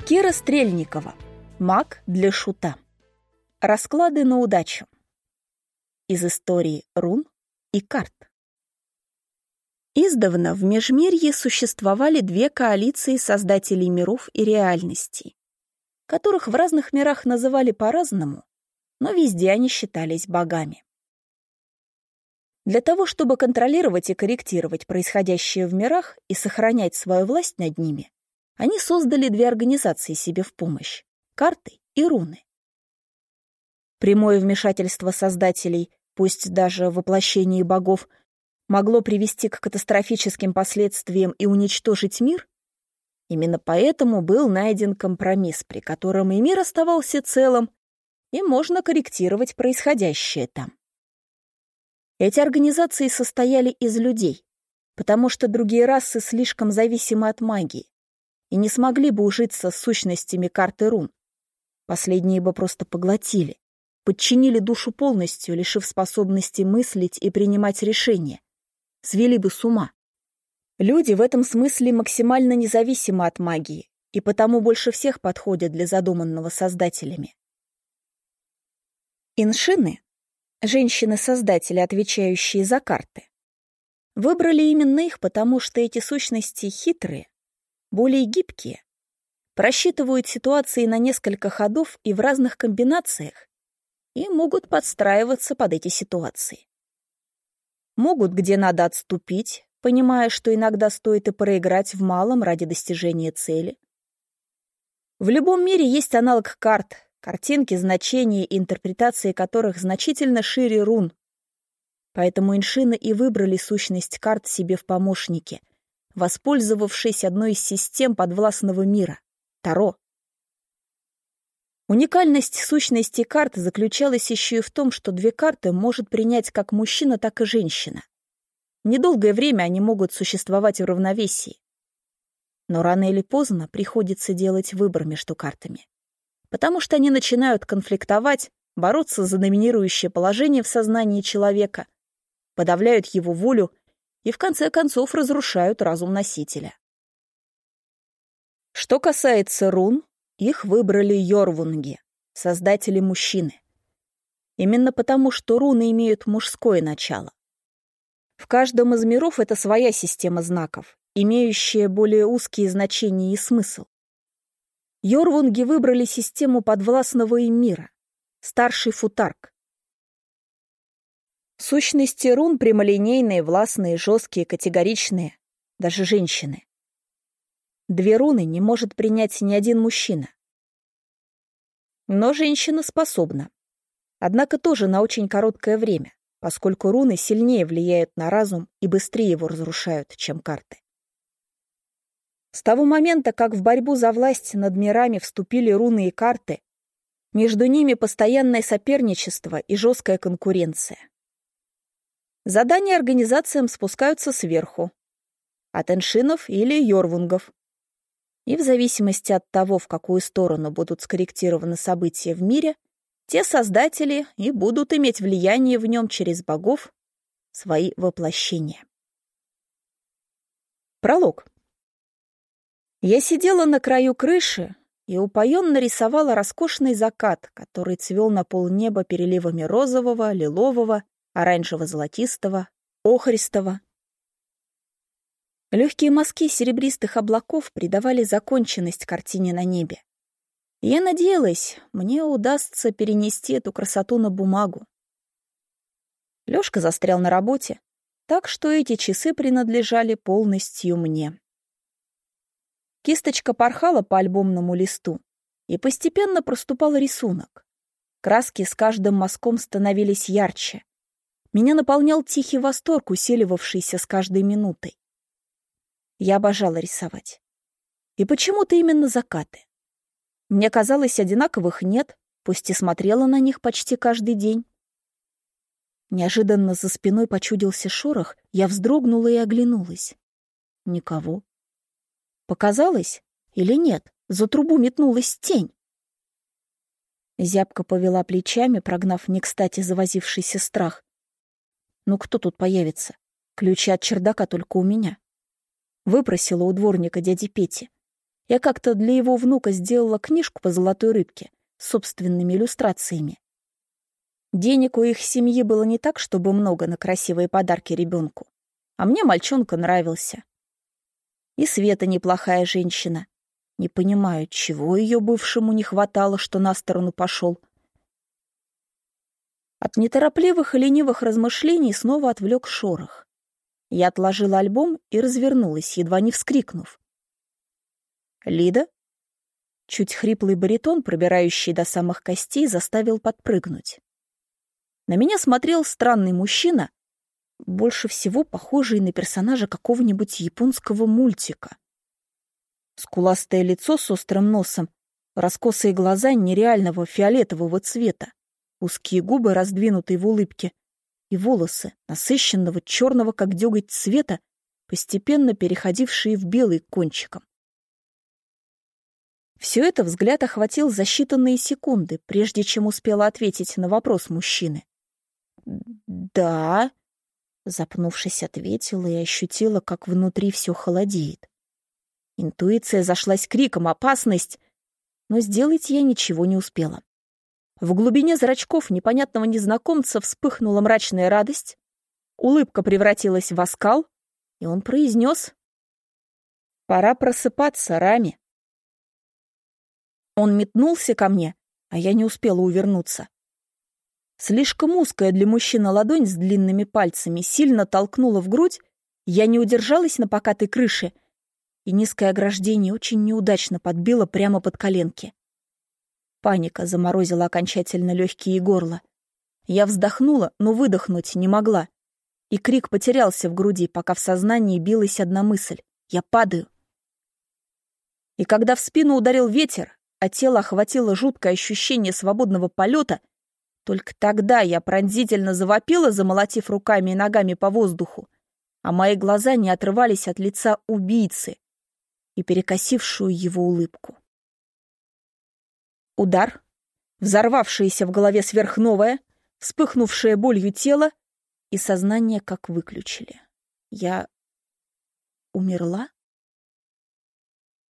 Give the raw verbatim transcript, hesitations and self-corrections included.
Кира Стрельникова. Маг для шута. Расклады на удачу. Из истории рун и карт. Издавна в Межмирье существовали две коалиции создателей миров и реальностей, которых в разных мирах называли по-разному, но везде они считались богами. Для того, чтобы контролировать и корректировать происходящее в мирах и сохранять свою власть над ними, они создали две организации себе в помощь — карты и руны. Прямое вмешательство создателей, пусть даже в воплощении богов, могло привести к катастрофическим последствиям и уничтожить мир. Именно поэтому был найден компромисс, при котором и мир оставался целым, и можно корректировать происходящее там. Эти организации состояли из людей, потому что другие расы слишком зависимы от магии и не смогли бы ужиться с сущностями карт и рун. Последние бы просто поглотили, подчинили душу полностью, лишив способности мыслить и принимать решения, свели бы с ума. Люди в этом смысле максимально независимы от магии и потому больше всех подходят для задуманного создателями. Иншины, женщины-создатели, отвечающие за карты, выбрали именно их, потому что эти сущности хитрые, более гибкие, просчитывают ситуации на несколько ходов и в разных комбинациях и могут подстраиваться под эти ситуации. Могут где надо отступить, понимая, что иногда стоит и проиграть в малом ради достижения цели. В любом мире есть аналог карт, картинки, значения и интерпретации которых значительно шире рун. Поэтому иншины и выбрали сущность карт себе в помощники, воспользовавшись одной из систем подвластного мира — Таро. Уникальность сущности карт заключалась еще и в том, что две карты может принять как мужчина, так и женщина. Недолгое время они могут существовать в равновесии. Но рано или поздно приходится делать выбор между картами, потому что они начинают конфликтовать, бороться за доминирующее положение в сознании человека, подавляют его волю и в конце концов разрушают разум носителя. Что касается рун, их выбрали йорвунги, создатели мужчины. Именно потому, что руны имеют мужское начало. В каждом из миров это своя система знаков, имеющая более узкие значения и смысл. Йорвунги выбрали систему подвластного им мира, старший футарк. Сущности рун прямолинейные, властные, жесткие, категоричные, даже женщины. Две руны не может принять ни один мужчина. Но женщина способна. Однако тоже на очень короткое время, поскольку руны сильнее влияют на разум и быстрее его разрушают, чем карты. С того момента, как в борьбу за власть над мирами вступили руны и карты, между ними постоянное соперничество и жесткая конкуренция. Задания организациям спускаются сверху, от эншинов или йорвунгов. И в зависимости от того, в какую сторону будут скорректированы события в мире, те создатели и будут иметь влияние в нем через богов, свои воплощения. Пролог. Я сидела на краю крыши и упоенно рисовала роскошный закат, который цвел на полнеба переливами розового, лилового, оранжево-золотистого, охристого. Легкие мазки серебристых облаков придавали законченность картине на небе. И я надеялась, мне удастся перенести эту красоту на бумагу. Лёшка застрял на работе, так что эти часы принадлежали полностью мне. Кисточка порхала по альбомному листу, и постепенно проступал рисунок. Краски с каждым мазком становились ярче. Меня наполнял тихий восторг, усиливавшийся с каждой минутой. Я обожала рисовать. И почему-то именно закаты. Мне казалось, одинаковых нет, пусть и смотрела на них почти каждый день. Неожиданно за спиной почудился шорох, я вздрогнула и оглянулась. Никого. Показалось или нет? За трубу метнулась тень. Зябко повела плечами, прогнав не кстати завозившийся страх. Ну кто тут появится? Ключи от чердака только у меня. Выпросила у дворника дяди Пети. Я как-то для его внука сделала книжку по золотой рыбке с собственными иллюстрациями. Денег у их семьи было не так, чтобы много на красивые подарки ребенку. А мне мальчонка нравился. И Света неплохая женщина. Не понимаю, чего ее бывшему не хватало, что на сторону пошел. От неторопливых и ленивых размышлений снова отвлек шорох. Я отложила альбом и развернулась, едва не вскрикнув. «Лида?» Чуть хриплый баритон, пробирающий до самых костей, заставил подпрыгнуть. На меня смотрел странный мужчина, больше всего похожий на персонажа какого-нибудь японского мультика. Скуластое лицо с острым носом, раскосые глаза нереального фиолетового цвета, узкие губы, раздвинутые в улыбке, и волосы, насыщенного черного, как деготь цвета, постепенно переходившие в белый кончиком. Все это взгляд охватил за считанные секунды, прежде чем успела ответить на вопрос мужчины. «Да», — запнувшись, ответила и ощутила, как внутри все холодеет. Интуиция зашлась криком «Опасность!», но сделать я ничего не успела. В глубине зрачков непонятного незнакомца вспыхнула мрачная радость, улыбка превратилась в оскал, и он произнес: «Пора просыпаться, Рами». Он метнулся ко мне, а я не успела увернуться. Слишком узкая для мужчины ладонь с длинными пальцами сильно толкнула в грудь, я не удержалась на покатой крыше, и низкое ограждение очень неудачно подбило прямо под коленки. Паника заморозила окончательно легкие и горло. Я вздохнула, но выдохнуть не могла. И крик потерялся в груди, пока в сознании билась одна мысль: я падаю. И когда в спину ударил ветер, а тело охватило жуткое ощущение свободного полета, только тогда я пронзительно завопила, замолотив руками и ногами по воздуху, а мои глаза не отрывались от лица убийцы и перекосившую его улыбку. Удар, взорвавшееся в голове сверхновое, вспыхнувшее болью тело, и сознание как выключили. Я умерла?